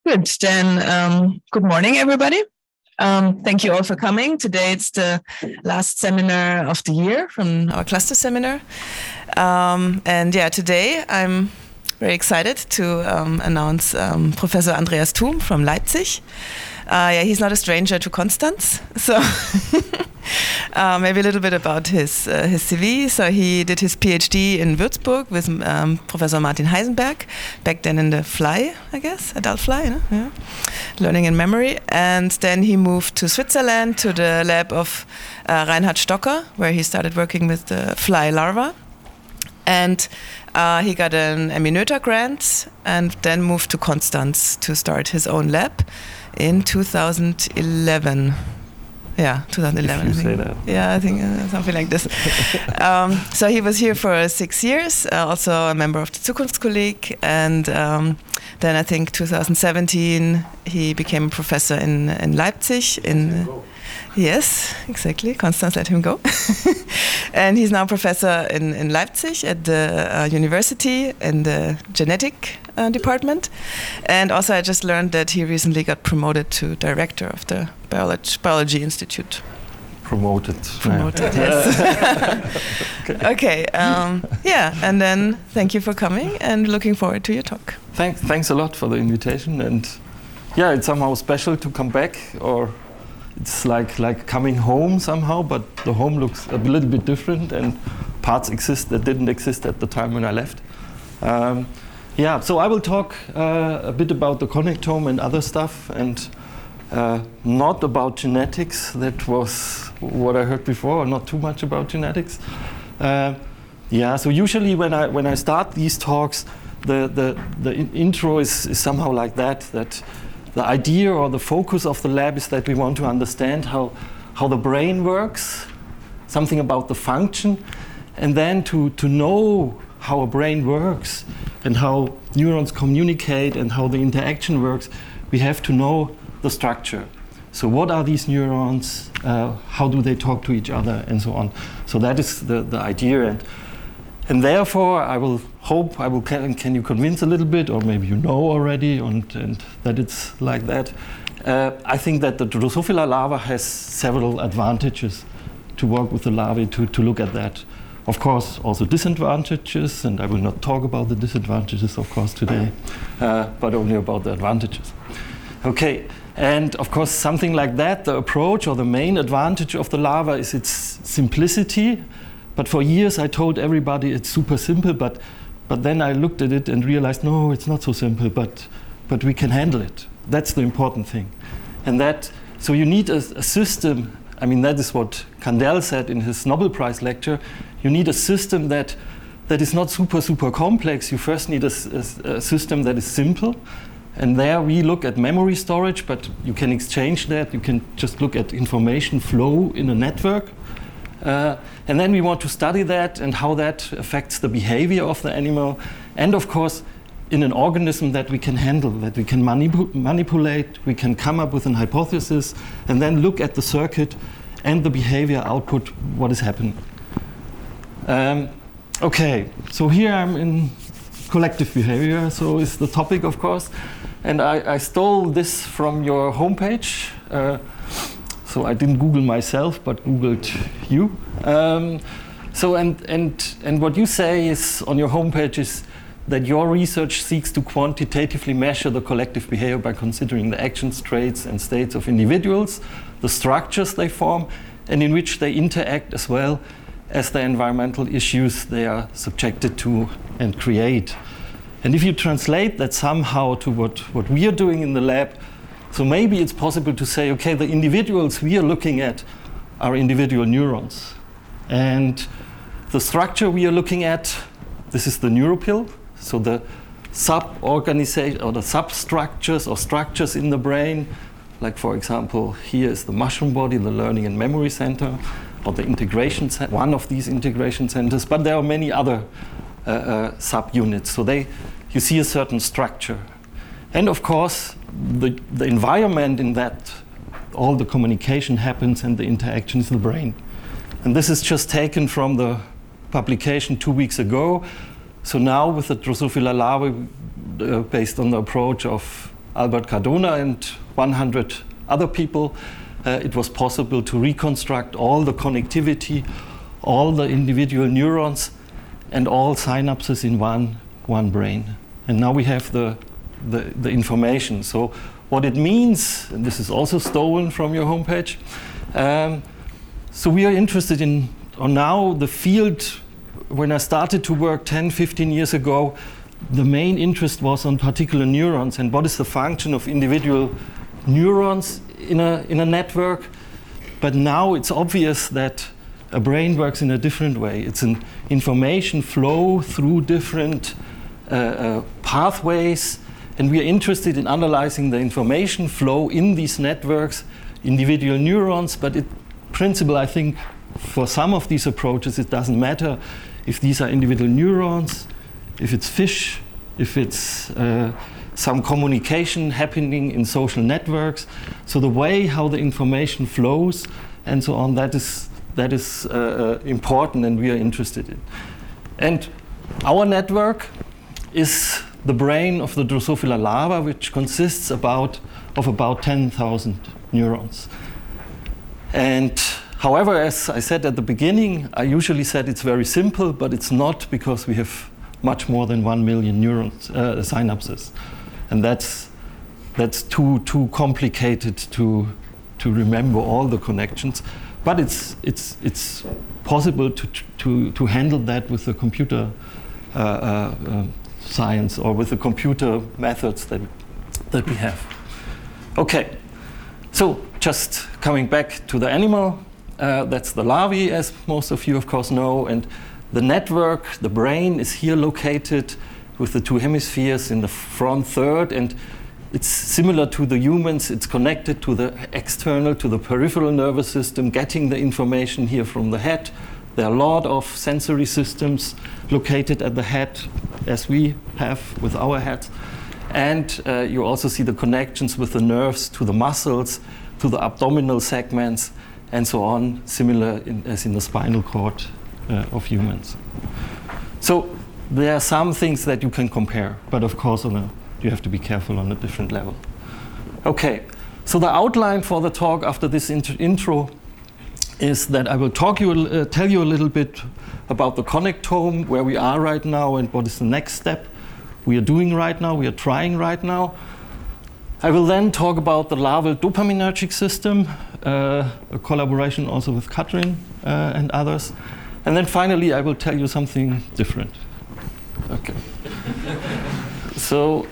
Good. Then, good morning, everybody. Thank you all for coming. Today it's the last seminar of the year from our cluster seminar. And yeah, today I'm very excited to announce Professor Andreas Thum from Leipzig. Yeah, he's not a stranger to Konstanz, so maybe a little bit about his CV. So he did his PhD in Würzburg with Professor Martin Heisenberg, back then in the FLY, I guess, adult FLY, no? Yeah. Learning and memory. And then he moved to Switzerland to the lab of Reinhard Stocker, where he started working with the fly larva. And he got an Emmy Noether grant and then moved to Konstanz to start his own lab in 2011. Yeah, 2011. If you say that. Yeah, I think something like this. So he was here for 6 years, also a member of the Zukunftskolleg, and then I think 2017 he became a professor in Leipzig. Yes, exactly. Konstanz let him go. And he's now professor in Leipzig at the university in the genetic department. And also I just learned that he recently got promoted to director of the Biology Institute. Promoted, yes. Okay, yeah, and then thank you for coming and looking forward to your talk. Thanks a lot for the invitation. And yeah, it's somehow special to come back, or it's like coming home somehow, but the home looks a little bit different and parts exist that didn't exist at the time when I left. Yeah, so I will talk a bit about the connectome and other stuff, and not about genetics. That was what I heard before, not too much about genetics. Yeah, so usually when I start these talks, the intro is somehow like that the idea or the focus of the lab is that we want to understand how the brain works, something about the function, and then to know how a brain works and how neurons communicate and how the interaction works, we have to know the structure. So what are these neurons, how do they talk to each other, and so on. So that is the idea, and therefore I will hope can you convince a little bit, or maybe you know already, and that it's like that. I think that the Drosophila larva has several advantages to work with the larvae, to look at that. Of course, also disadvantages, and I will not talk about the disadvantages, of course, today, but only about the advantages. Okay, and of course, something like that, the approach or the main advantage of the larva is its simplicity. But for years I told everybody it's super simple, but then I looked at it and realized, no, it's not so simple, but we can handle it. That's the important thing. And so you need a system. I mean, that is what Kandel said in his Nobel Prize lecture. You need a system that is not super complex. You first need a system that is simple. And there we look at memory storage, but you can exchange that. You can just look at information flow in a network. And then we want to study that and how that affects the behavior of the animal. And of course, in an organism that we can handle, that we can manipulate, we can come up with an hypothesis, and then look at the circuit and the behavior output, what is happening. Okay, so here I'm in collective behavior, so is the topic, of course. And I stole this from your homepage. So I didn't Google myself, but Googled you. So and what you say is on your homepage is that your research seeks to quantitatively measure the collective behavior by considering the actions, traits, and states of individuals, the structures they form, and in which they interact, as well as the environmental issues they are subjected to and create. And if you translate that somehow to what we are doing in the lab, so maybe it's possible to say, okay, the individuals we are looking at are individual neurons. And the structure we are looking at, this is the neuropil. So the sub-organization or the substructures or structures in the brain, like for example, here is the mushroom body, the learning and memory center, or the integration, one of these integration centers, but there are many other subunits. So you see a certain structure. And of course, the environment in that all the communication happens and the interaction is in the brain. And this is just taken from the publication 2 weeks ago. So now with the Drosophila larvae, based on the approach of Albert Cardona and 100 other people, it was possible to reconstruct all the connectivity, all the individual neurons, and all synapses in one brain. And now we have the information. So what it means, and this is also stolen from your homepage, so we are interested in, or now the field, when I started to work 10, 15 years ago, the main interest was on particular neurons and what is the function of individual neurons in a network. But now it's obvious that a brain works in a different way. It's an information flow through different pathways, and we are interested in analyzing the information flow in these networks, individual neurons, but in principle, I think for some of these approaches, it doesn't matter if these are individual neurons, if it's fish, if it's some communication happening in social networks. So the way how the information flows and so on, that is important, and we are interested in. And our network is the brain of the Drosophila larva, which consists of about 10,000 neurons. And however, as I said at the beginning, I usually said it's very simple, but it's not, because we have much more than 1 million neurons, synapses. And that's too complicated to remember all the connections. But it's possible to handle that with the computer science, or with the computer methods that we have. Okay, so just coming back to the animal, that's the larvae, as most of you of course know, and the network, the brain, is here located with the two hemispheres in the front third, and it's similar to the humans. It's connected to the external, to the peripheral nervous system, getting the information here from the head. There are a lot of sensory systems located at the head, as we have with our heads. And you also see the connections with the nerves to the muscles, to the abdominal segments, and so on, similar as in the spinal cord of humans. So there are some things that you can compare, but of course you have to be careful on a different level. Okay, so the outline for the talk after this intro is that I will tell you a little bit about the connectome, where we are right now, and what is the next step we are doing right now, we are trying right now. I will then talk about the larval dopaminergic system, a collaboration also with Katrin and others. And then finally, I will tell you something different. Okay. So,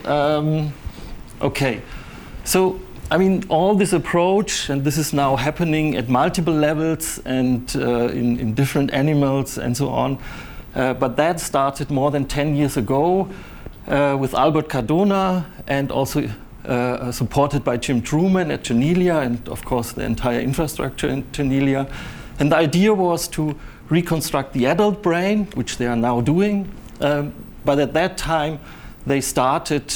okay. So, I mean, all this approach, and this is now happening at multiple levels and in different animals and so on. But that started more than 10 years ago with Albert Cardona, and also supported by Jim Truman at Janelia, and of course the entire infrastructure in Janelia. And the idea was to reconstruct the adult brain, which they are now doing. But at that time, they started,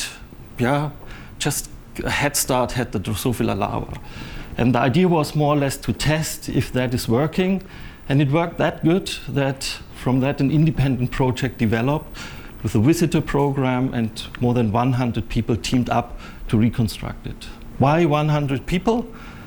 just a head start had the Drosophila larva. And the idea was more or less to test if that is working. And it worked that good that from that an independent project developed with a visitor program, and more than 100 people teamed up to reconstruct it. Why 100 people?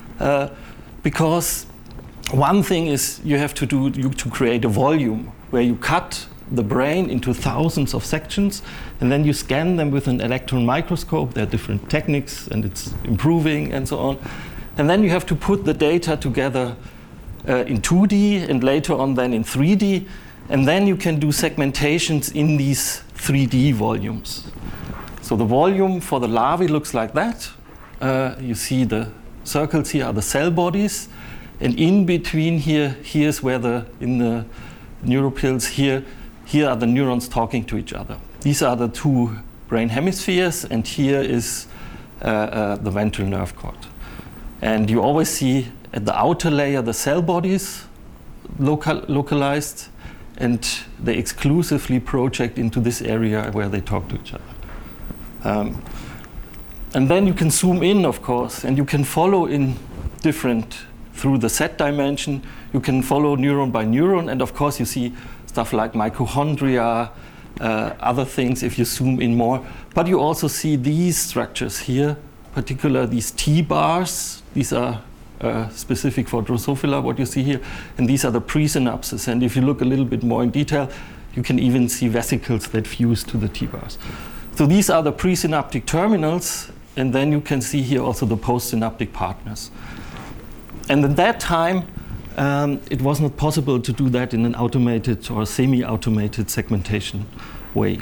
Because one thing is you have to do to create a volume where you cut the brain into thousands of sections, and then you scan them with an electron microscope. There are different techniques, and it's improving and so on. And then you have to put the data together in 2D, and later on then in 3D, and then you can do segmentations in these 3D volumes. So the volume for the larvae looks like that. You see the circles here are the cell bodies, and in between here's where in the neuropils here are the neurons talking to each other. These are the two brain hemispheres, and here is the ventral nerve cord. And you always see at the outer layer the cell bodies localized, and they exclusively project into this area where they talk to each other. And then you can zoom in, of course, and you can follow in through the Z dimension, you can follow neuron by neuron, and of course you see stuff like mitochondria, other things if you zoom in more. But you also see these structures here, particular these T-bars. These are specific for Drosophila, what you see here, and these are the presynapses. And if you look a little bit more in detail, you can even see vesicles that fuse to the T-bars. So these are the presynaptic terminals, and then you can see here also the postsynaptic partners. And at that time, it was not possible to do that in an automated or semi-automated segmentation way.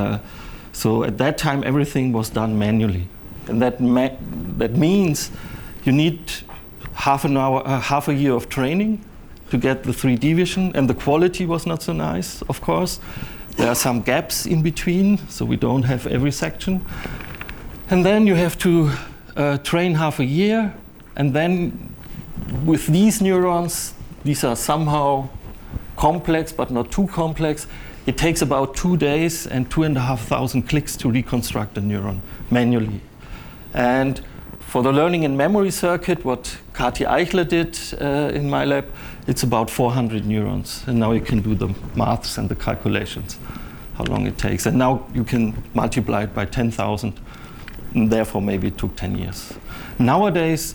So at that time, everything was done manually. And that means you need half a year of training to get the 3D vision, and the quality was not so nice, of course. There are some gaps in between, so we don't have every section. And then you have to train half a year, and then with these neurons, these are somehow complex, but not too complex. It takes about 2 days and 2,500 clicks to reconstruct a neuron manually. And for the learning and memory circuit, what Kati Eichler did in my lab, it's about 400 neurons. And now you can do the maths and the calculations, how long it takes. And now you can multiply it by 10,000. And therefore, maybe it took 10 years. Nowadays,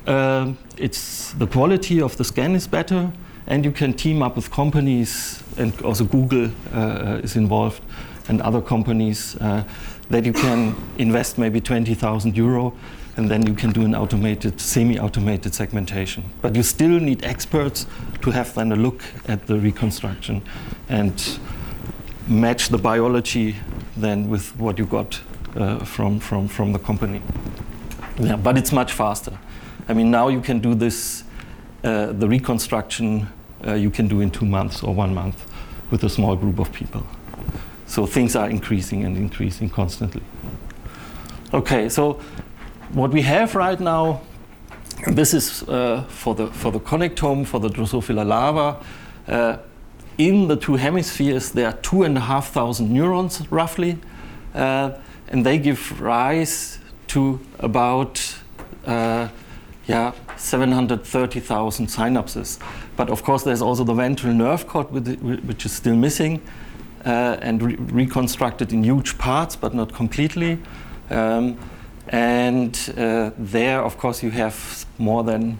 the quality of the scan is better, and you can team up with companies, and also Google is involved, and other companies that you can invest maybe 20,000 euro, and then you can do an automated, semi-automated segmentation. But you still need experts to have then a look at the reconstruction and match the biology then with what you got from the company. Yeah, but it's much faster. I mean, now you can do this, the reconstruction you can do in 2 months or 1 month with a small group of people. So things are increasing and increasing constantly. Okay, so what we have right now, this is for the connectome, for the Drosophila larva. In the 2 hemispheres, there are 2,500 neurons roughly, and they give rise to about 730,000 synapses. But of course, there's also the ventral nerve cord, which is still missing and reconstructed in huge parts, but not completely. There, of course, you have more than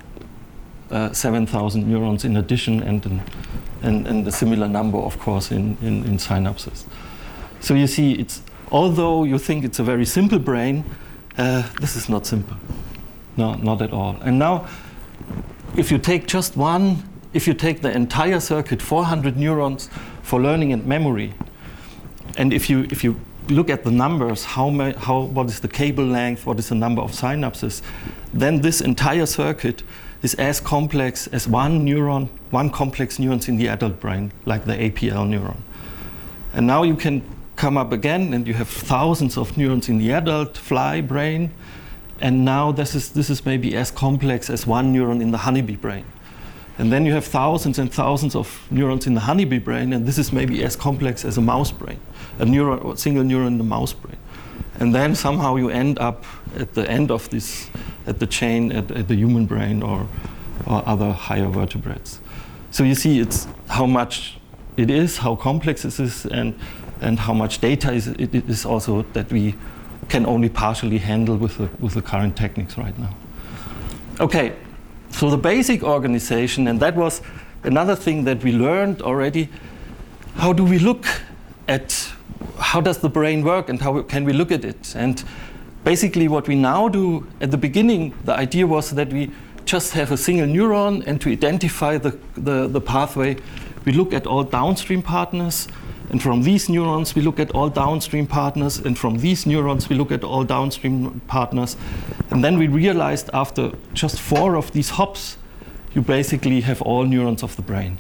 7,000 neurons in addition, and a similar number, of course, in synapses. So you see, although you think it's a very simple brain, this is not simple. No, not at all. And now, if you take if you take the entire circuit, 400 neurons for learning and memory, and if you look at the numbers, what is the cable length, what is the number of synapses, then this entire circuit is as complex as one complex neurons in the adult brain, like the APL neuron. And now you can come up again, and you have thousands of neurons in the adult fly brain, and now this is maybe as complex as one neuron in the honeybee brain. And then you have thousands and thousands of neurons in the honeybee brain, and this is maybe as complex as a mouse brain, a single neuron in the mouse brain. And then somehow you end up at the end of this, at the chain, at the human brain or other higher vertebrates. So you see, it's how much it is, how complex it is, and how much data it is also that we can only partially handle with the current techniques right now. Okay, so the basic organization, and that was another thing that we learned already. How do we look at how does the brain work, and how can we look at it? And basically what we now do, at the beginning, the idea was that we just have a single neuron, and to identify the pathway, we look at all downstream partners, and from these neurons we look at all downstream partners, and from these neurons we look at all downstream partners. And then we realized after just 4 of these hops, you basically have all neurons of the brain.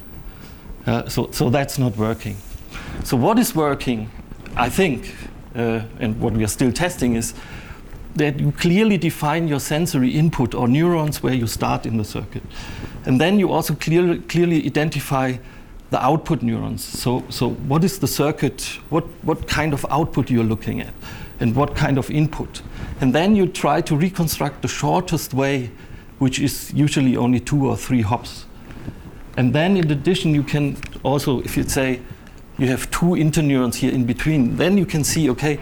So that's not working. So what is working, I think, and what we are still testing, is that you clearly define your sensory input or neurons where you start in the circuit. And then you also clearly identify the output neurons. So what is the circuit, what kind of output you're looking at, and what kind of input. And then you try to reconstruct the shortest way, which is usually only 2 or 3 hops. And then in addition, you can also, if you say you have 2 interneurons here in between, then you can see, okay,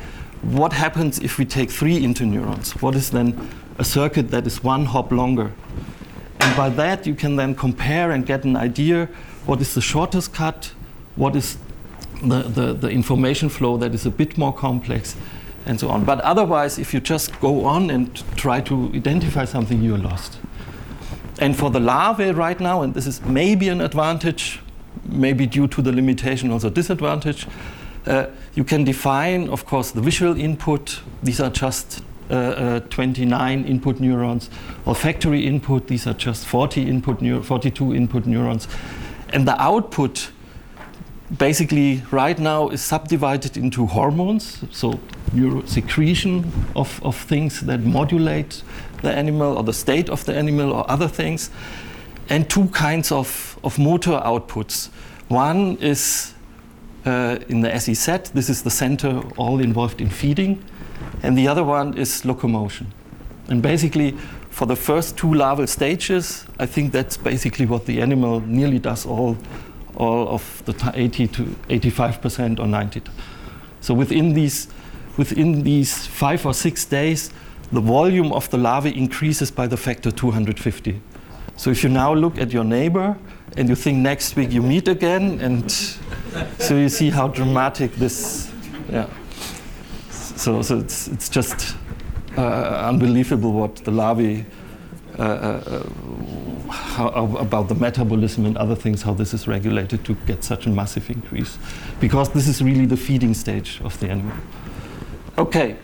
what happens if we take 3 interneurons? What is then a circuit that is 1 hop longer? And by that, you can then compare and get an idea what is the shortest cut, what is the information flow that is a bit more complex, and so on. But otherwise, if you just go on and try to identify something, you're lost. And for the larvae right now, and this is maybe an advantage, maybe due to the limitation also disadvantage, you can define, of course, the visual input. These are just 29 input neurons. Olfactory input, these are just 42 input neurons. And the output, basically, right now is subdivided into hormones, so secretion of things that modulate the animal or the state of the animal or other things, and 2 kinds of motor outputs. One is in the SEZ, this is the center all involved in feeding, and the other one is locomotion. And basically, for the first 2 larval stages, I think that's basically what the animal nearly does all of the 80 to 85% or 90. So within these 5 or 6 days, the volume of the larvae increases by the factor 250. So if you now look at your neighbor and you think next week you meet again, and so you see how dramatic this, yeah. So it's just unbelievable what the larvae, about the metabolism and other things, how this is regulated to get such a massive increase. Because this is really the feeding stage of the animal. Okay,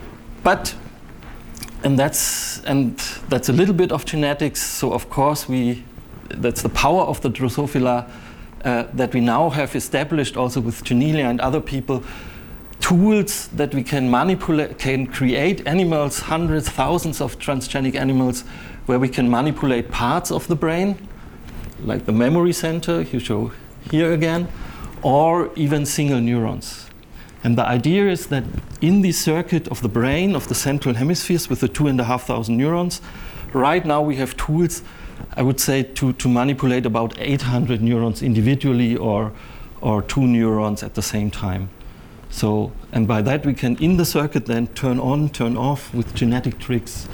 and that's a little bit of genetics. So of course that's the power of the Drosophila that we now have established also with Janelia and other people, tools that we can manipulate, can create animals, hundreds, thousands of transgenic animals, where we can manipulate parts of the brain, like the memory center you show here again, or even single neurons. And the idea is that in the circuit of the brain of the central hemispheres with the 2,500 neurons, right now we have tools, I would say, to manipulate about 800 neurons individually or 2 neurons at the same time. So, and by that we can, in the circuit, then turn on, turn off with genetic tricks,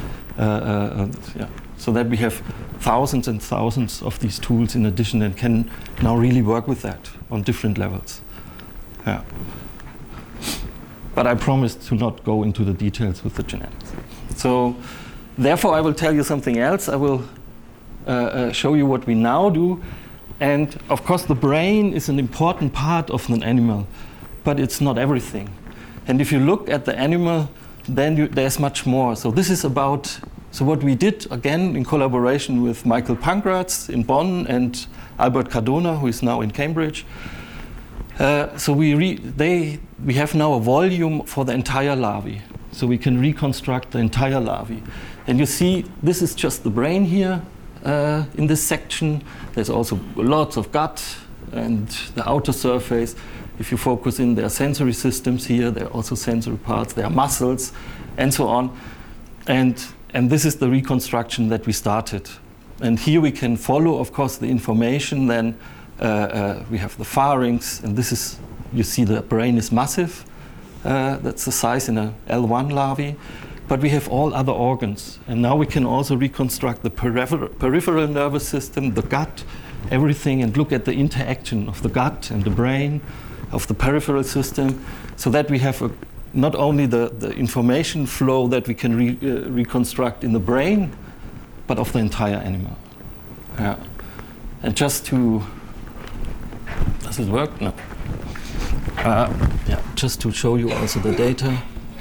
so that we have thousands and thousands of these tools in addition and can now really work with that on different levels. Yeah. But I promise to not go into the details with the genetics. So, therefore, I will tell you something else. I will show you what we now do. And of course, the brain is an important part of an animal, but it's not everything. And if you look at the animal, then there's much more. So this is about, so what we did, again, in collaboration with Michael Pankratz in Bonn and Albert Cardona, who is now in Cambridge. So we have now a volume for the entire larvae. So we can reconstruct the entire larvae. And you see, this is just the brain here in this section. There's also lots of gut and the outer surface. If you focus in, there are sensory systems here, there are also sensory parts, there are muscles, and so on. And this is the reconstruction that we started. And here we can follow, of course, the information. Then we have the pharynx, and this is, you see the brain is massive. That's the size in a L1 larvae. But we have all other organs. And now we can also reconstruct the peripheral nervous system, the gut, everything, and look at the interaction of the gut and the brain, of the peripheral system, so that we have not only the information flow that we can reconstruct in the brain, but of the entire animal. Yeah. And just to, does it work? No. Yeah, just to show you also the data.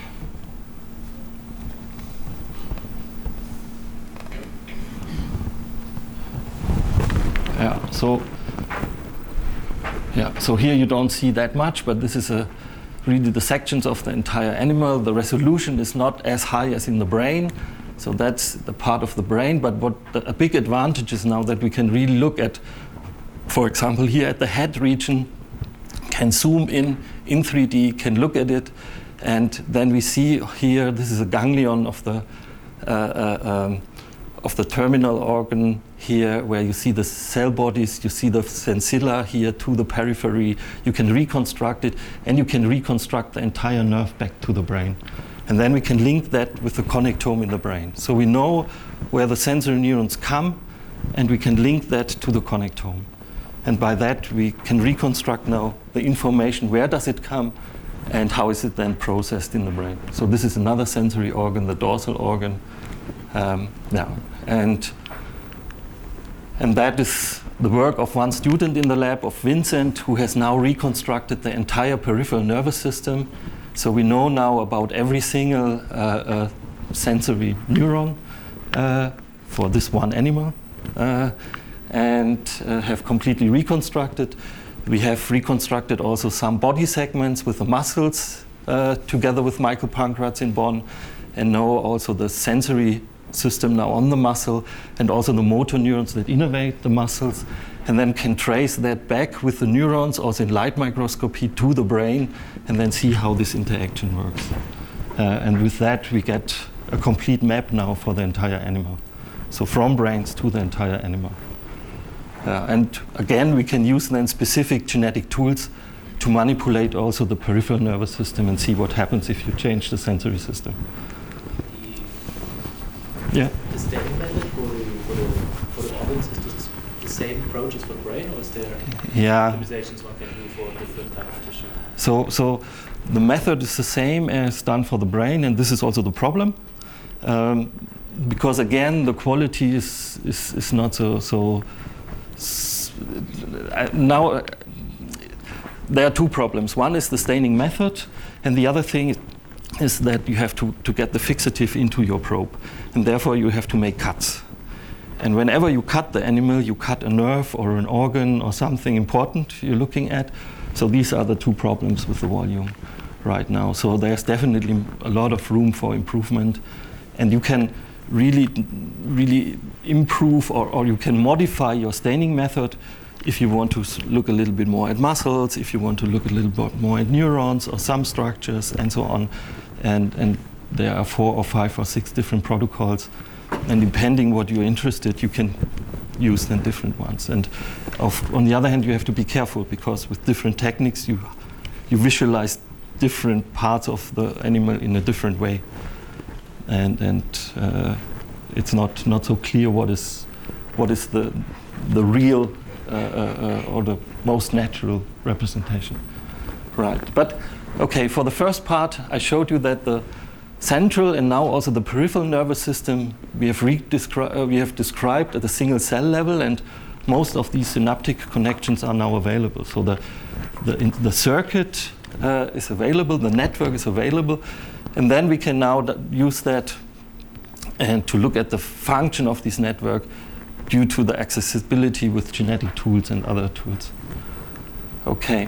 So here you don't see that much, but this is really the sections of the entire animal. The resolution is not as high as in the brain, so that's the part of the brain. But a big advantage is now that we can really look at, for example, here at the head region, can zoom in 3D, can look at it, and then we see here, this is a ganglion of of the terminal organ here, where you see the cell bodies, you see the sensilla here to the periphery. You can reconstruct it, and you can reconstruct the entire nerve back to the brain. And then we can link that with the connectome in the brain. So we know where the sensory neurons come, and we can link that to the connectome. And by that, we can reconstruct now the information, where does it come, and how is it then processed in the brain. So this is another sensory organ, the dorsal organ. And that is the work of one student in the lab, of Vincent, who has now reconstructed the entire peripheral nervous system. So we know now about every single sensory neuron for this one animal, and have completely reconstructed. We have reconstructed also some body segments with the muscles together with Michael Pankratz in Bonn, and know also the sensory system now on the muscle, and also the motor neurons that innervate the muscles, and then can trace that back with the neurons, also in light microscopy, to the brain, and then see how this interaction works. And with that, we get a complete map now for the entire animal. So from brains to the entire animal. And again, we can use then specific genetic tools to manipulate also the peripheral nervous system and see what happens if you change the sensory system. Yeah. The staining method for the organs, is this the same approach as for the brain, or is there optimizations one can do for different type of tissue? So the method is the same as done for the brain, and this is also the problem. Because again, the quality is not so now there are two problems. One is the staining method, and the other thing is that you have to get the fixative into your probe, and therefore you have to make cuts. And whenever you cut the animal, you cut a nerve or an organ or something important you're looking at. So these are the two problems with the volume right now. So there's definitely a lot of room for improvement, and you can really improve or you can modify your staining method if you want to look a little bit more at muscles, if you want to look a little bit more at neurons or some structures and so on. And there are 4 or 5 or 6 different protocols. And depending what you're interested, you can use then different ones. And on the other hand, you have to be careful, because with different techniques, you visualize different parts of the animal in a different way. And it's not so clear what is the real or the most natural representation. Right. But okay, for the first part, I showed you that the central and now also the peripheral nervous system we have described at a single cell level, and most of these synaptic connections are now available. So the circuit is available, the network is available, and then we can now use that and to look at the function of this network due to the accessibility with genetic tools and other tools. Okay.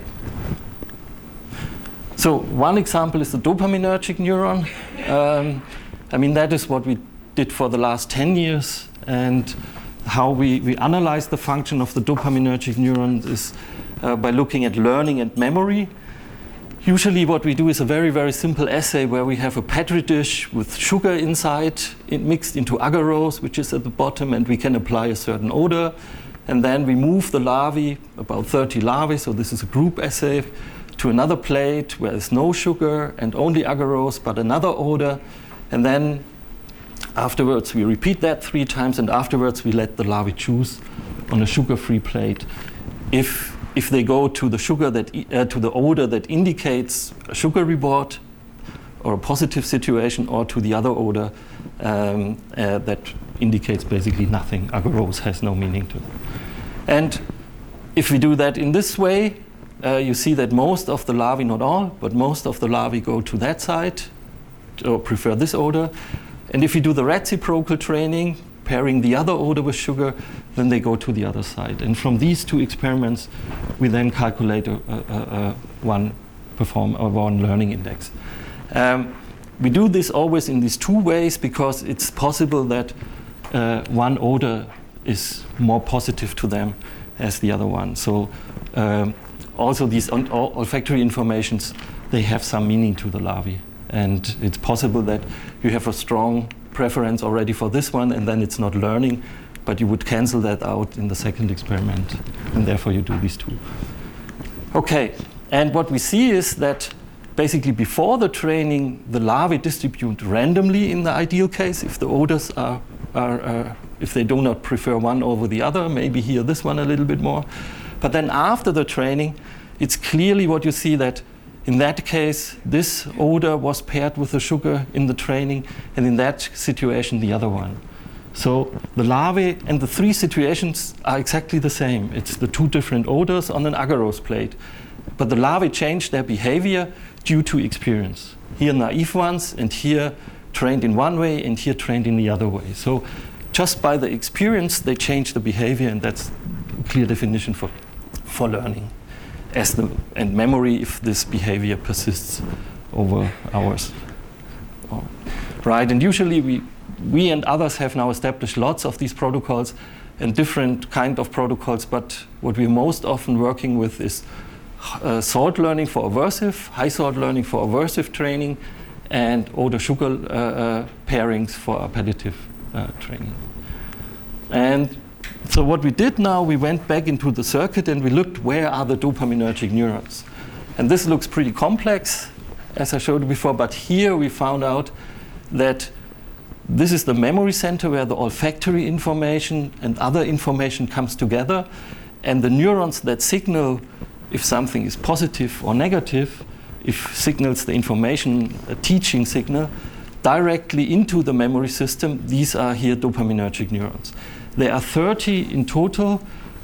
So one example is the dopaminergic neuron. I mean, that is what we did for the last 10 years, and how we analyze the function of the dopaminergic neuron is by looking at learning and memory. Usually what we do is a very, very simple assay where we have a Petri dish with sugar inside, mixed into agarose, which is at the bottom, and we can apply a certain odor. And then we move the larvae, about 30 larvae, so this is a group assay, to another plate where there's no sugar and only agarose, but another odor. And then afterwards we repeat that 3 times, and afterwards we let the larvae choose on a sugar-free plate if they go to the sugar to the odor that indicates a sugar reward or a positive situation, or to the other odor that indicates basically nothing. Agarose has no meaning to it. And if we do that in this way, you see that most of the larvae, not all, but most of the larvae go to that side or prefer this odor. And if we do the reciprocal training, pairing the other odor with sugar, then they go to the other side. And from these 2 experiments, we then calculate one learning index. We do this always in these 2 ways, because it's possible that one odor is more positive to them as the other one. So also these olfactory informations, they have some meaning to the larvae. And it's possible that you have a strong preference already for this one, and then it's not learning, but you would cancel that out in the second experiment, and therefore you do these two. Okay, and what we see is that basically before the training, the larvae distribute randomly in the ideal case, if the odors are if they do not prefer one over the other, maybe here this one a little bit more. But then after the training, it's clearly what you see that in that case, this odor was paired with the sugar in the training, and in that situation, the other one. So the larvae and the three situations are exactly the same. It's the two different odors on an agarose plate. But the larvae change their behavior due to experience. Here naive ones, and here trained in one way, and here trained in the other way. So just by the experience, they change the behavior, and that's a clear definition for learning. And memory if this behavior persists over hours. Right, and usually we and others have now established lots of these protocols and different kind of protocols, but what we're most often working with is salt learning for aversive, high salt learning for aversive training, and odor-sugar pairings for appetitive training. And so what we did now, we went back into the circuit and we looked where are the dopaminergic neurons. And this looks pretty complex, as I showed you before, but here we found out that this is the memory center where the olfactory information and other information comes together, and the neurons that signal if something is positive or negative, if signals the information, a teaching signal, directly into the memory system, these are here dopaminergic neurons. There are 30 in total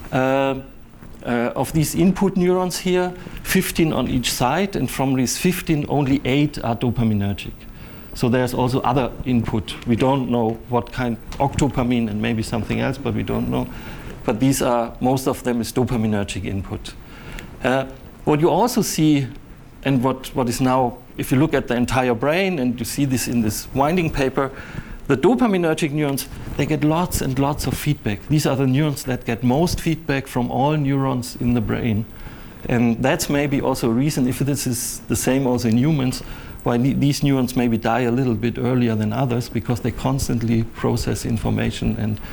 of these input neurons here, 15 on each side, and from these 15, only 8 are dopaminergic. So there's also other input. We don't know what kind, octopamine and maybe something else, but we don't know. But these are, most of them is dopaminergic input. What you also see, and what is now, if you look at the entire brain, and you see this in this winding paper, the dopaminergic neurons, they get lots and lots of feedback. These are the neurons that get most feedback from all neurons in the brain. And that's maybe also a reason, if this is the same also in humans, why these neurons maybe die a little bit earlier than others, because they constantly process information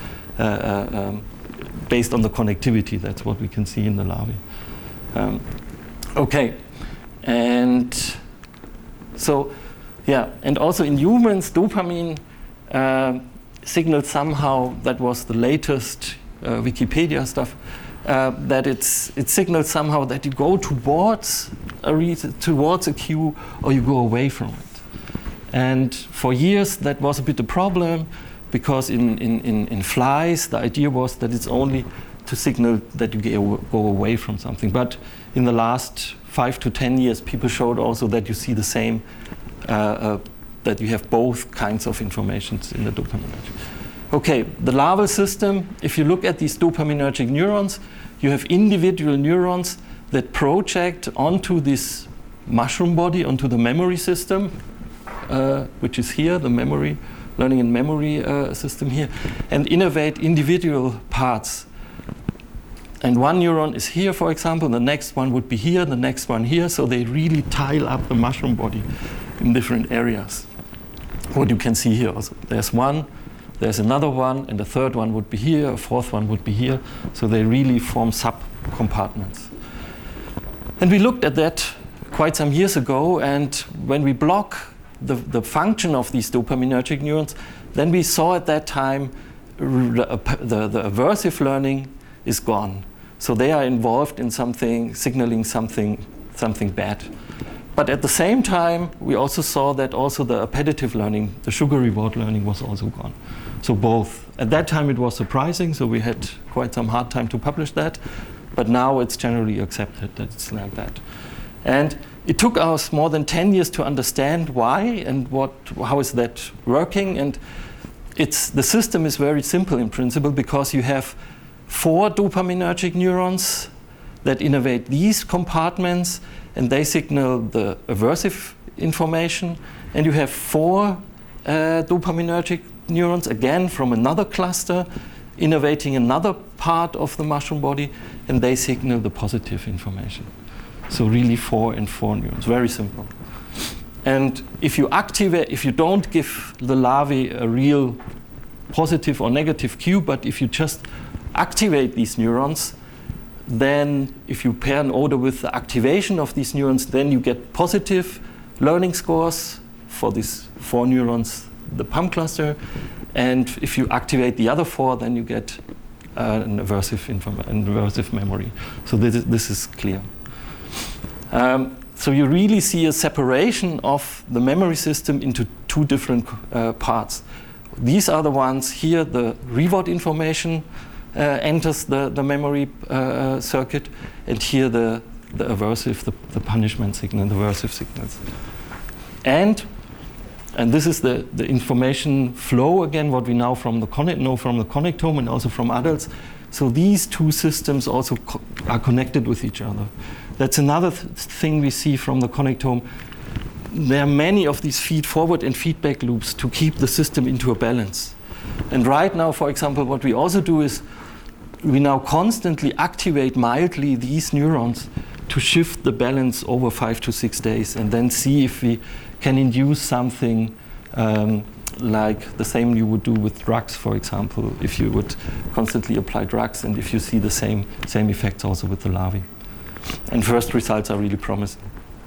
and based on the connectivity. That's what we can see in the larvae. Okay, and so, yeah, and also in humans, dopamine signaled somehow, that was the latest Wikipedia stuff, that it signals somehow that you go towards a cue or you go away from it. And for years that was a bit a problem, because in flies the idea was that it's only to signal that you go away from something. But in the last 5 to 10 years, people showed also that you see the same, that you have both kinds of informations in the dopaminergic. Okay, the larval system, if you look at these dopaminergic neurons, you have individual neurons that project onto this mushroom body, onto the memory system, which is here, the memory, learning and memory system here, and innervate individual parts. And one neuron is here, for example, the next one would be here, the next one here, so they really tile up the mushroom body in different areas. What you can see here also, there's one, there's another one, and the third one would be here, a fourth one would be here, so they really form sub-compartments. And we looked at that quite some years ago, and when we block the function of these dopaminergic neurons, then we saw at that time the aversive learning is gone. So they are involved in something, signaling something bad. But at the same time, we also saw that also the appetitive learning, the sugar reward learning, was also gone. So both. At that time it was surprising, so we had quite some hard time to publish that, but now it's generally accepted that it's like that. And it took us more than 10 years to understand why and how is that working. And the system is very simple in principle, because you have 4 dopaminergic neurons that innervate these compartments, and they signal the aversive information. And you have 4 dopaminergic neurons, again from another cluster, innervating another part of the mushroom body, and they signal the positive information. So really 4 and 4 neurons, very simple. And if you don't give the larvae a real positive or negative cue, but if you just activate these neurons, then if you pair an odor with the activation of these neurons, then you get positive learning scores for these 4 neurons, the PAM cluster. And if you activate the other 4, then you get an aversive memory. So this is clear. So you really see a separation of the memory system into 2 different parts. These are the ones here, the reward information enters the memory circuit, and here the aversive, the punishment signal, the aversive signals. And this is the information flow, again, what we know from the connectome and also from adults. So these 2 systems also are connected with each other. That's another thing we see from the connectome. There are many of these feed-forward and feedback loops to keep the system into a balance. And right now, for example, what we also do is we now constantly activate mildly these neurons to shift the balance over 5 to 6 days, and then see if we can induce something like the same you would do with drugs, for example, if you would constantly apply drugs, and if you see the same effects also with the larvae. And first results are really promising.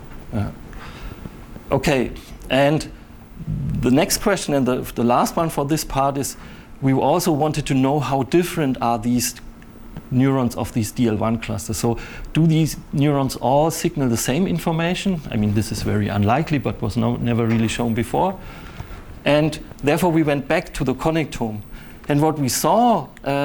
Okay, and the next question, and the last one for this part, is we also wanted to know how different are these neurons of these DL1 clusters. So do these neurons all signal the same information? I mean, this is very unlikely, but was never really shown before. And therefore, we went back to the connectome. And what we saw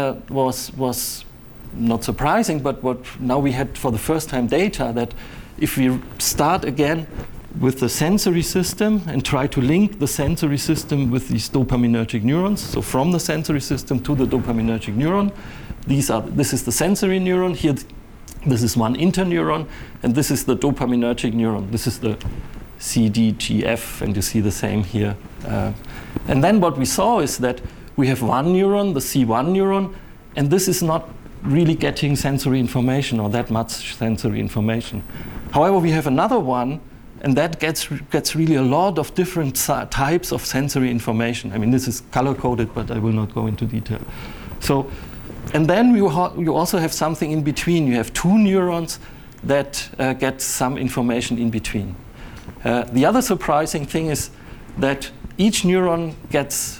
was not surprising, but what now we had for the first time data that if we start again with the sensory system and try to link the sensory system with these dopaminergic neurons, so from the sensory system to the dopaminergic neuron, this is the sensory neuron, here this is one interneuron, and this is the dopaminergic neuron. This is the CDGF, and you see the same here. And then what we saw is that we have one neuron, the C1 neuron, and this is not really getting sensory information or that much sensory information. However, we have another one, and that gets really a lot of different types of sensory information. I mean, this is color-coded, but I will not go into detail. So, and then you also have something in between. You have 2 neurons that get some information in between. The other surprising thing is that each neuron gets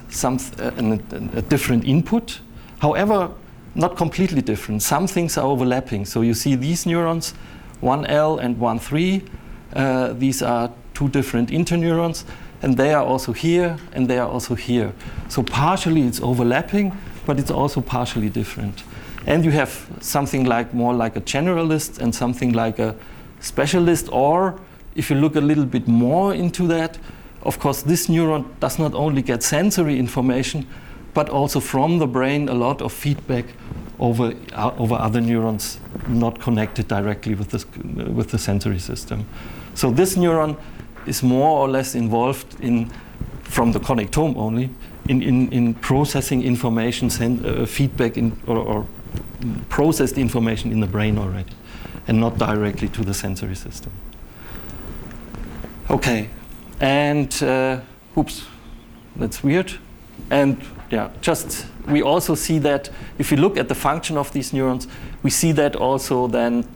a different input. However, not completely different. Some things are overlapping. So you see these neurons, 1L and 1,3. These are 2 different interneurons, and they are also here, and they are also here. So partially it's overlapping, but it's also partially different. And you have something more like a generalist and something like a specialist, or if you look a little bit more into that, of course, this neuron does not only get sensory information, but also from the brain a lot of feedback over other neurons not connected directly with the sensory system. So this neuron is more or less involved from the connectome only, in processing information, feedback or processed information in the brain already, and not directly to the sensory system. Okay, and oops, that's weird. And yeah, we also see that if you look at the function of these neurons, we see that also then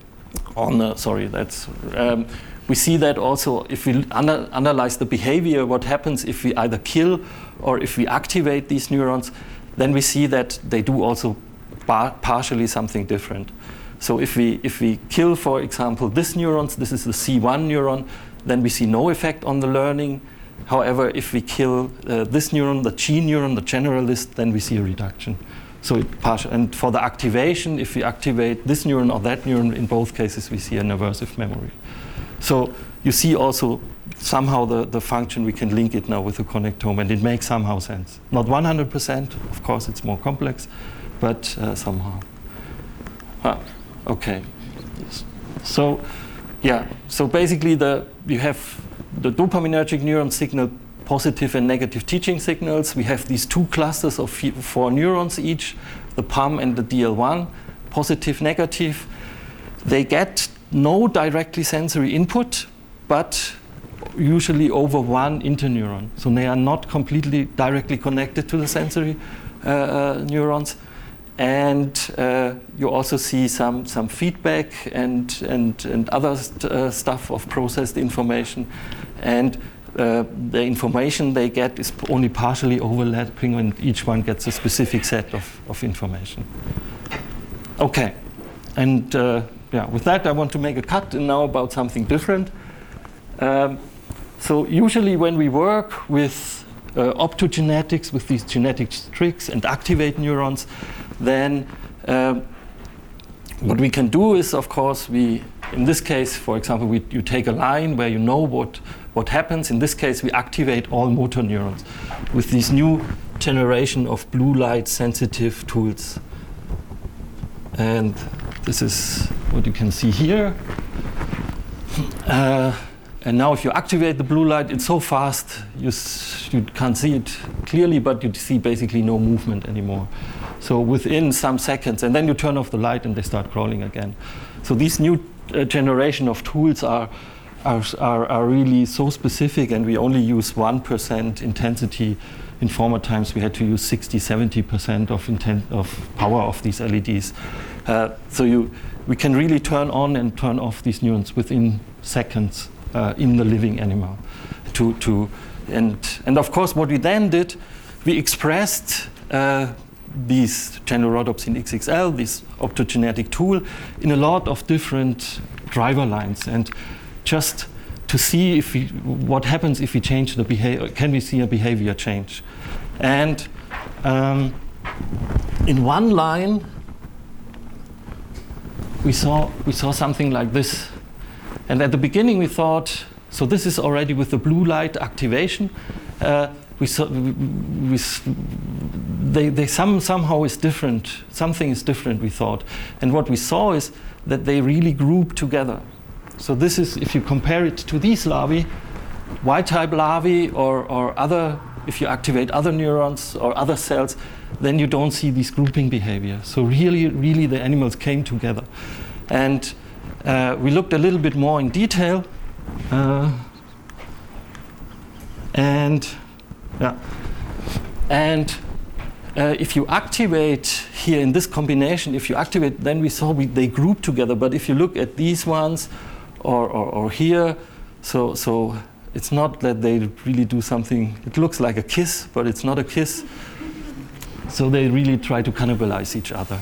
we see that also if we analyze the behavior, what happens if we either kill or if we activate these neurons, then we see that they do also partially something different. So if we kill, for example, this neurons, this is the C1 neuron, then we see no effect on the learning. However, if we kill this neuron, the G neuron, the generalist, then we see a reduction. So and for the activation, if we activate this neuron or that neuron, in both cases we see an aversive memory. So you see also somehow the function, we can link it now with the connectome, and it makes somehow sense. Not 100%, of course it's more complex, but somehow. Okay. So yeah, so basically you have the dopaminergic neuron signal positive and negative teaching signals. We have these 2 clusters of 4 neurons each, the PAM and the DL1, positive, negative. They get no directly sensory input, but usually over one interneuron. So they are not completely directly connected to the sensory neurons. And you also see some feedback and other stuff of processed information. And the information they get is only partially overlapping, and each one gets a specific set of information. Okay, and with that I want to make a cut and now about something different. So usually when we work with optogenetics, with these genetic tricks and activate neurons, then what we can do is, of course, in this case, for example, you take a line where you know what happens. In this case, we activate all motor neurons with this new generation of blue light sensitive tools. And this is what you can see here. And now if you activate the blue light, it's so fast you can't see it clearly, but you see basically no movement anymore. So within some seconds, and then you turn off the light and they start crawling again. So these new generation of tools are really so specific, and we only use 1% intensity. In former times we had to use 60-70% of power of these LEDs. So we can really turn on and turn off these neurons within seconds in the living animal. And of course what we then did, we expressed these generorhodopsin XXL, this optogenetic tool, in a lot of different driver lines, and just to see what happens if we change the behavior. Can we see a behavior change? And in one line we saw something like this. And at the beginning we thought, so this is already with the blue light activation. They somehow is different. Something is different, we thought. And what we saw is that they really group together. So this is, if you compare it to these larvae, Y-type larvae or other, if you activate other neurons or other cells, then you don't see this grouping behavior. So really the animals came together. And we looked a little bit more in detail. If you activate here in this combination, if you activate, then we saw they group together. But if you look at these ones or here, so it's not that they really do something. It looks like a kiss, but it's not a kiss. So they really try to cannibalize each other.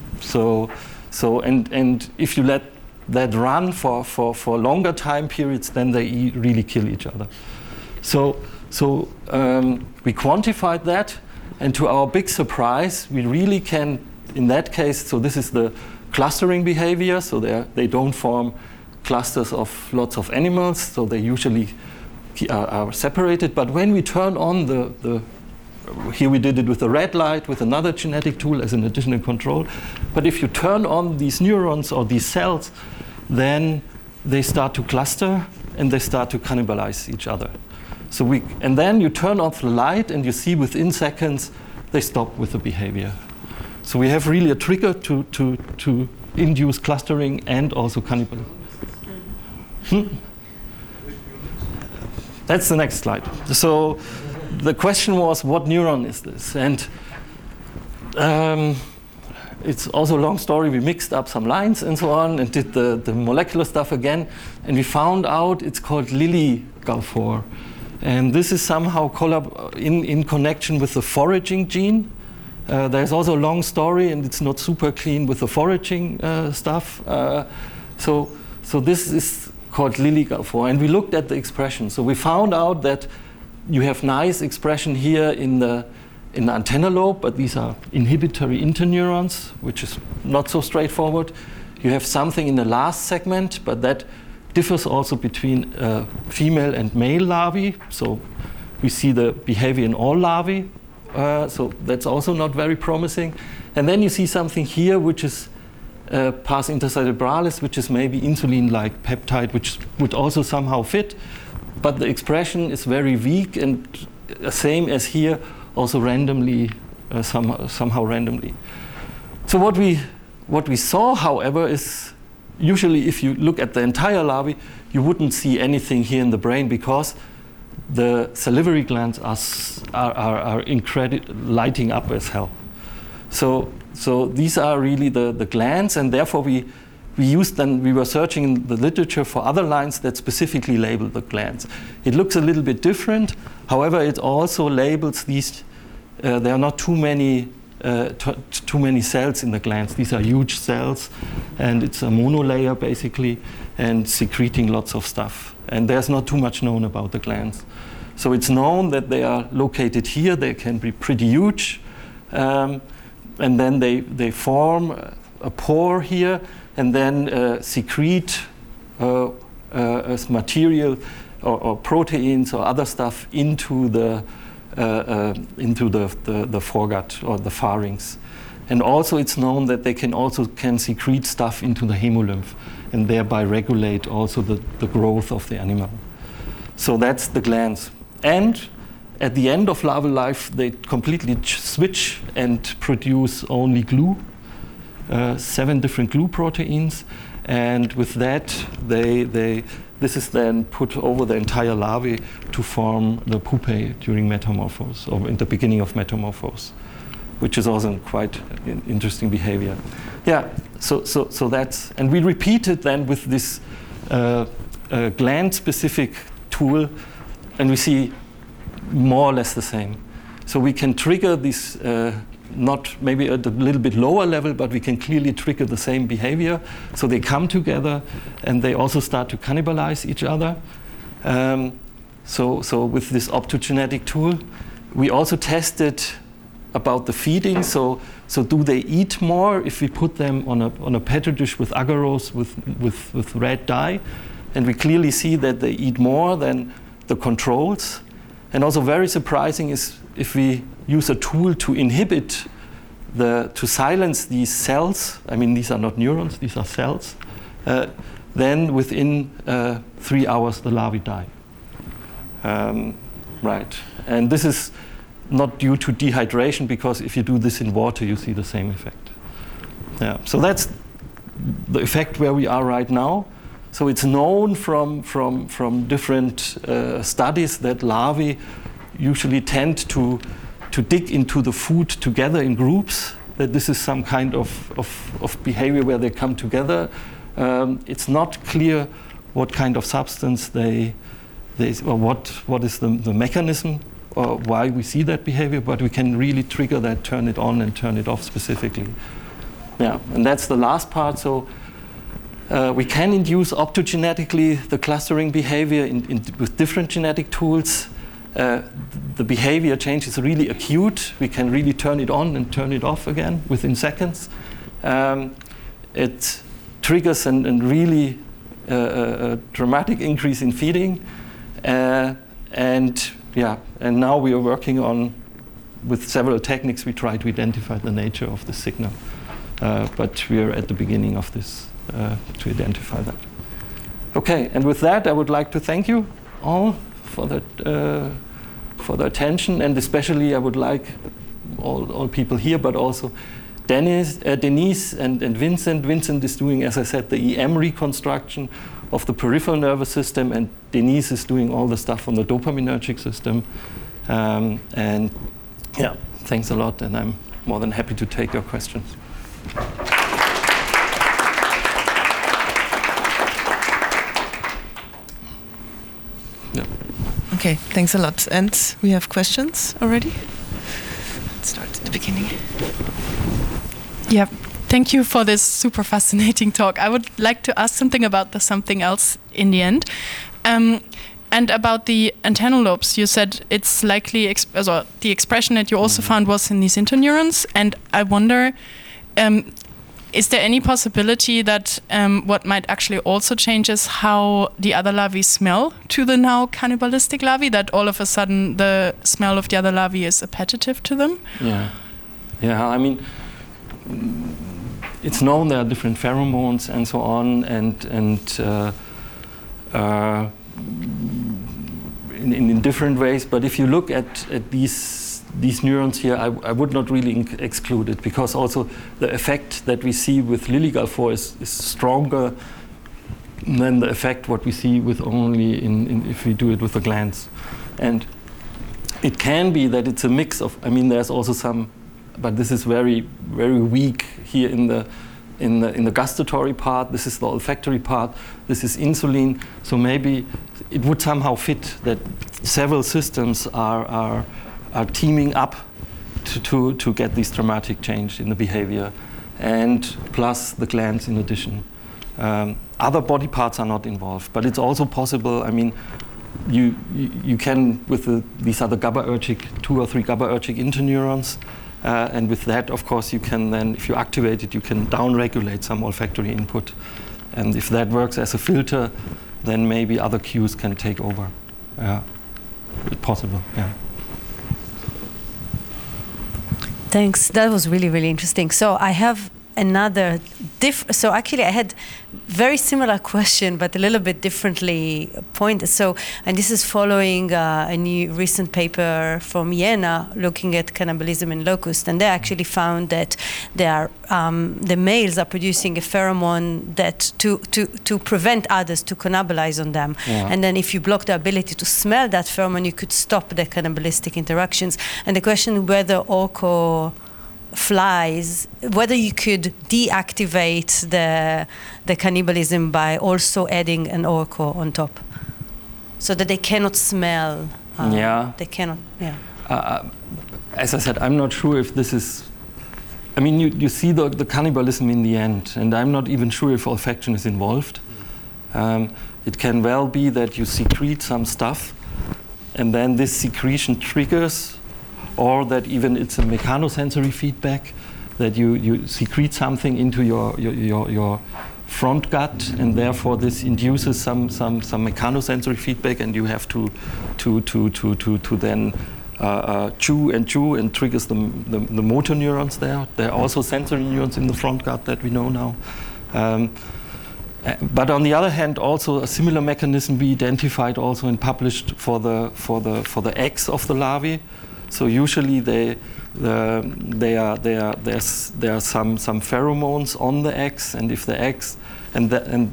And if you let that run for longer time periods, then they really kill each other. So we quantified that, and to our big surprise, we really can, in that case, so this is the clustering behavior, so they don't form clusters of lots of animals, so they usually are separated. But when we turn on here we did it with the red light, with another genetic tool as an additional control. But if you turn on these neurons or these cells, then they start to cluster and they start to cannibalize each other. And then you turn off the light and you see within seconds they stop with the behavior. So we have really a trigger to induce clustering and also cannibalism. That's the next slide. So the question was, what neuron is this? And it's also a long story. We mixed up some lines and so on and did the molecular stuff again. And we found out it's called LILY-GAL4. And this is somehow in connection with the foraging gene. There's also a long story, and it's not super clean with the foraging stuff. So this is called LILY-GAL4. And we looked at the expression. So we found out that you have nice expression here in the antenna lobe, but these are inhibitory interneurons, which is not so straightforward. You have something in the last segment, but that differs also between female and male larvae. So we see the behavior in all larvae. So that's also not very promising. And then you see something here, which is pars intercerebralis, which is maybe insulin-like peptide, which would also somehow fit. But the expression is very weak, and same as here, also randomly, somehow randomly. So what we saw, however, is usually if you look at the entire larvae, you wouldn't see anything here in the brain because the salivary glands are lighting up as hell. So these are really the glands, and therefore we were searching in the literature for other lines that specifically label the glands. It looks a little bit different. However, it also labels these. There are not too many cells in the glands. These are huge cells, and it's a monolayer basically, and secreting lots of stuff. And there's not too much known about the glands. So it's known that they are located here. They can be pretty huge, and then they form a pore here, and then secrete as material or proteins or other stuff into the foregut or the pharynx. And also it's known that they can secrete stuff into the hemolymph and thereby regulate also the growth of the animal. So that's the glands. And at the end of larval life, they completely switch and produce only glue, 7 different glue proteins. And with that, this is then put over the entire larvae to form the pupae during metamorphosis, or in the beginning of metamorphosis, which is also quite interesting behavior. Yeah, so that's, and we repeat it then with this gland-specific tool, and we see more or less the same. So we can trigger this, not maybe at a little bit lower level, but we can clearly trigger the same behavior. So they come together and they also start to cannibalize each other. So with this optogenetic tool, we also tested about the feeding. So do they eat more if we put them on a petri dish with agarose with red dye? And we clearly see that they eat more than the controls. And also very surprising is if we use a tool to inhibit to silence these cells. I mean, these are not neurons, these are cells. Then within 3 hours, the larvae die. Right, and this is not due to dehydration, because if you do this in water, you see the same effect. Yeah, so that's the effect where we are right now. So it's known from different studies that larvae usually tend to dig into the food together in groups, that this is some kind of behavior where they come together. It's not clear what kind of substance or what is the mechanism or why we see that behavior, but we can really trigger that, turn it on and turn it off specifically. Yeah, and that's the last part. So we can induce optogenetically the clustering behavior with different genetic tools. The behavior change is really acute. We can really turn it on and turn it off again within seconds. It triggers a really dramatic increase in feeding. And now we are working with several techniques. We try to identify the nature of the signal. But we are at the beginning of this to identify that. Okay, and with that, I would like to thank you all for the attention, and especially I would like all people here, but also Denise and Vincent. Vincent is doing, as I said, the EM reconstruction of the peripheral nervous system, and Denise is doing all the stuff on the dopaminergic system. And yeah, thanks a lot, and I'm more than happy to take your questions. Yeah. Okay, thanks a lot. And we have questions already? Let's start at the beginning. Yeah, thank you for this super fascinating talk. I would like to ask something about the something else in the end. And about the antennal lobes, you said it's likely, the expression that you also found was in these interneurons. And I wonder, is there any possibility that what might actually also change is how the other larvae smell to the now cannibalistic larvae, that all of a sudden the smell of the other larvae is appetitive to them? Yeah, I mean, it's known there are different pheromones and so on, and in different ways. But if you look at these these neurons here, I would not really exclude it, because also the effect that we see with Lilly-Galfo is stronger than the effect what we see with only if we do it with the glands. And it can be that it's a mix of, I mean, there's also some, but this is very, very weak here in the gustatory part. This is the olfactory part. This is insulin. So maybe it would somehow fit that several systems are teaming up to get this dramatic change in the behavior, and plus the glands in addition. Other body parts are not involved, but it's also possible. I mean, you can, with these are the GABAergic, 2 or 3 GABAergic interneurons, and with that, of course, you can then, if you activate it, you can downregulate some olfactory input, and if that works as a filter, then maybe other cues can take over. It's possible. Yeah. Thanks. That was really, really interesting. So I have another so actually I had very similar question, but a little bit differently pointed. So, and this is following a new recent paper from Jena looking at cannibalism in locusts, and they actually found that the males are producing a pheromone that to prevent others to cannibalize on them. Yeah. And then if you block the ability to smell that pheromone, you could stop the cannibalistic interactions. And the question whether orco flies, whether you could deactivate the cannibalism by also adding an orco on top, so that they cannot smell. They cannot. Yeah. As I said, I'm not sure if this is. I mean, you see the cannibalism in the end, and I'm not even sure if olfaction is involved. It can well be that you secrete some stuff, and then this secretion triggers. Or that even it's a mechanosensory feedback, that you secrete something into your front gut, and therefore this induces some mechanosensory feedback, and you have to then chew and triggers the motor neurons there. There are also sensory neurons in the front gut that we know now. But on the other hand, also a similar mechanism we identified also and published for the eggs of the larvae. So usually there are some pheromones on the eggs, and if the eggs and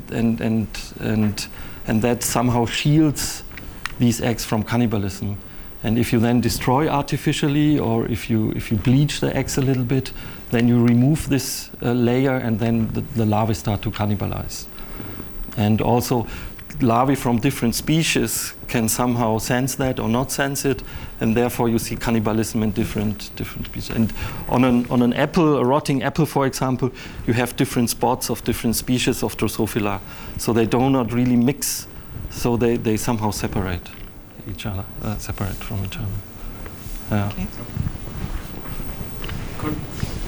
that somehow shields these eggs from cannibalism. And if you then destroy artificially, or if you bleach the eggs a little bit, then you remove this layer, and then the larvae start to cannibalize. And also, larvae from different species can somehow sense that or not sense it, and therefore you see cannibalism in different species. And on an apple, a rotting apple, for example, you have different spots of different species of Drosophila, so they do not really mix, so they somehow separate each other, separate from each other. Yeah. Okay. Cool.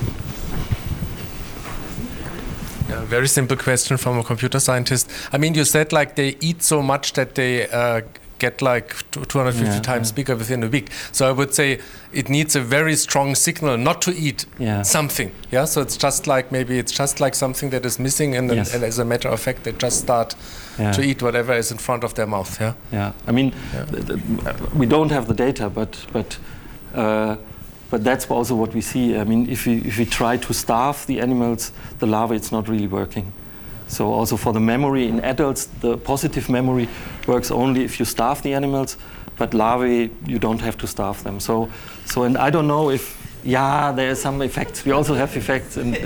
Yeah, very simple question from a computer scientist. I mean, you said like they eat so much that they get like 250 times bigger within a week. So I would say it needs a very strong signal not to eat something. Yeah, so it's just like maybe it's just like something that is missing, and as a matter of fact, they just start to eat whatever is in front of their mouth. Yeah. Yeah. I mean, we don't have the data, but that's also what we see. I mean, if we try to starve the animals, the larvae, it's not really working. So also for the memory in adults, the positive memory works only if you starve the animals, but larvae, you don't have to starve them. So and I don't know if, there are some effects. We also have effects. And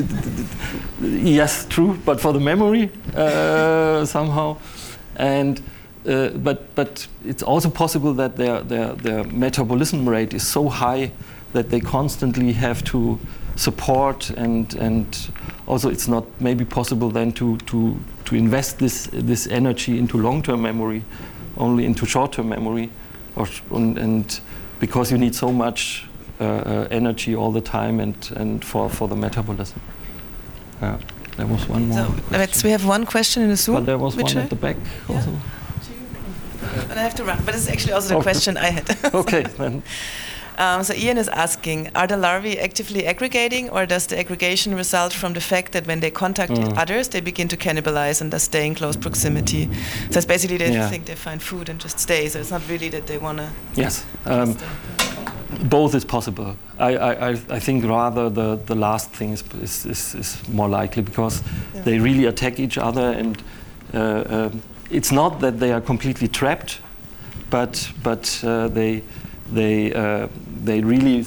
yes, true, but for the memory, somehow. And but it's also possible that their metabolism rate is so high that they constantly have to support, and also it's not maybe possible then to invest this energy into long-term memory, only into short-term memory, and because you need so much energy all the time and for the metabolism. There was one more. So we have one question in the Zoom. But there was one at the back also. But I have to run. But it's actually also the question I had. Okay, then. So Ian is asking, are the larvae actively aggregating, or does the aggregation result from the fact that when they contact others, they begin to cannibalize and thus stay in close proximity? So it's basically they think they find food and just stay, so it's not really that they want to... Yes. both is possible. I think rather the last thing is more likely, because they really attack each other, and it's not that they are completely trapped, but they really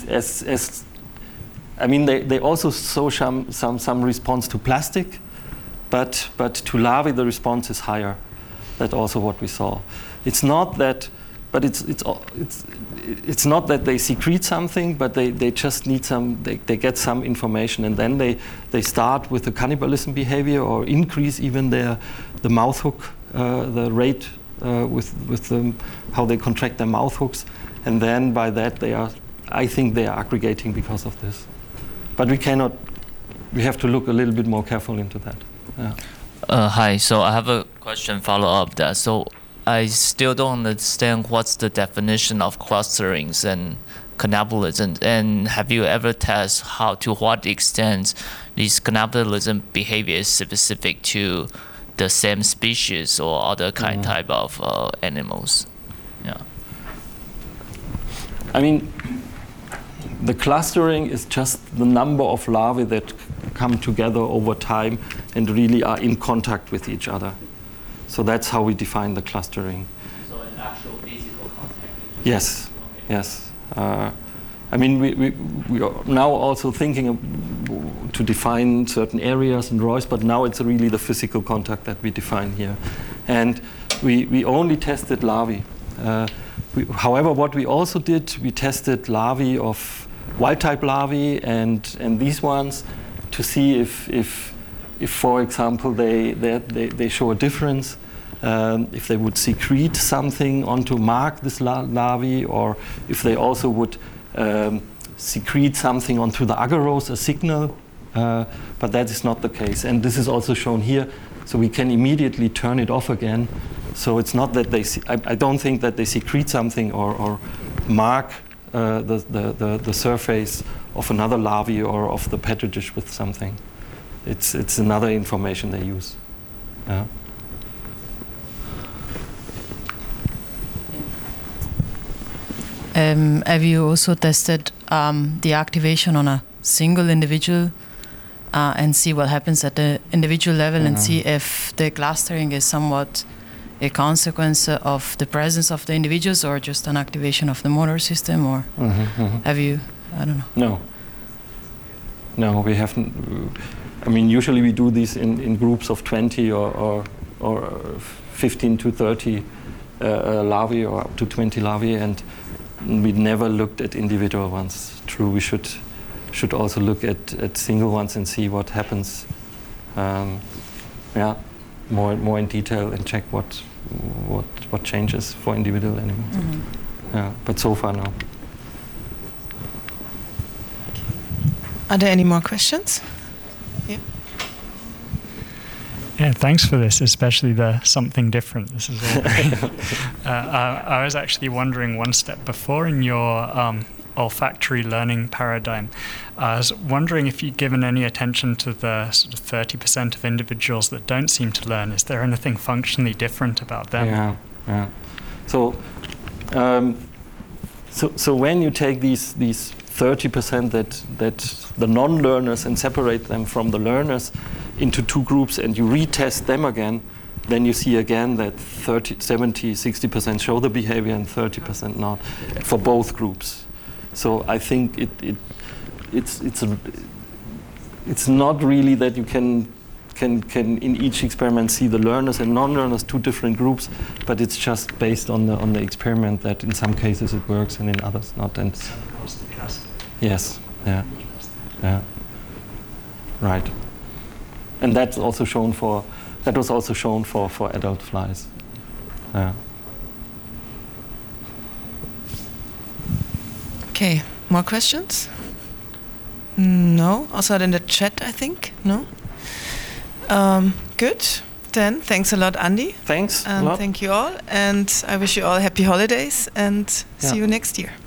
they also show some response to plastic, but to larvae the response is higher. That's also what we saw. It's not that. But it's not that they secrete something, but they just need they get some information, and then they start with the cannibalism behavior, or increase even the mouth hook, the rate with how they contract their mouth hooks, and then by that I think they are aggregating because of this. But we have to look a little bit more careful into that. Yeah. Hi, so I have a question follow up that. So I still don't understand what's the definition of clusterings and cannibalism, and have you ever tested to what extent this cannibalism behavior is specific to the same species or other type of animals? Yeah. I mean, the clustering is just the number of larvae that come together over time and really are in contact with each other. So that's how we define the clustering. So an actual physical contact? Yes, okay. Yes. I mean, we are now also thinking to define certain areas and ROIs, but now it's really the physical contact that we define here. And we only tested larvae. However, what we also did, we tested larvae of wild-type larvae and these ones to see if for example, they show a difference, if they would secrete something onto mark this larvae, or if they also would secrete something onto the agarose, a signal, but that is not the case. And this is also shown here, so we can immediately turn it off again. So it's not that I don't think that they secrete something or mark the surface of another larvae or of the petri dish with something. It's another information they use. Yeah. Have you also tested the activation on a single individual and see what happens at the individual level, and see if the clustering is somewhat a consequence of the presence of the individuals or just an activation of the motor system? Or have you, I don't know. No, we haven't. I mean, usually we do these in groups of 20 or 15 to 30 larvae, or up to 20 larvae, and we never looked at individual ones. True, we should also look at single ones and see what happens. Yeah, more in detail, and check what changes for individual animals. Yeah, but so far no. Are there any more questions? Yeah. Yeah, thanks for this, especially the something different. This is all great. I was actually wondering one step before in your olfactory learning paradigm. I was wondering if you'd given any attention to the sort of 30% of individuals that don't seem to learn. Is there anything functionally different about them? Yeah. So when you take these 30% that the non-learners and separate them from the learners into two groups, and you retest them again, then you see again that 30, 70, 60% show the behavior and 30% not, for both groups. So I think it's not really that you can in each experiment see the learners and non-learners, two different groups, but it's just based on the experiment that in some cases it works and in others not. And yes, yeah, right. And that's also shown for adult flies. Yeah. Okay, more questions? No, also in the chat, I think. No. Good. Then thanks a lot, Andy. Thanks. And thank you all, and I wish you all happy holidays, and see you next year.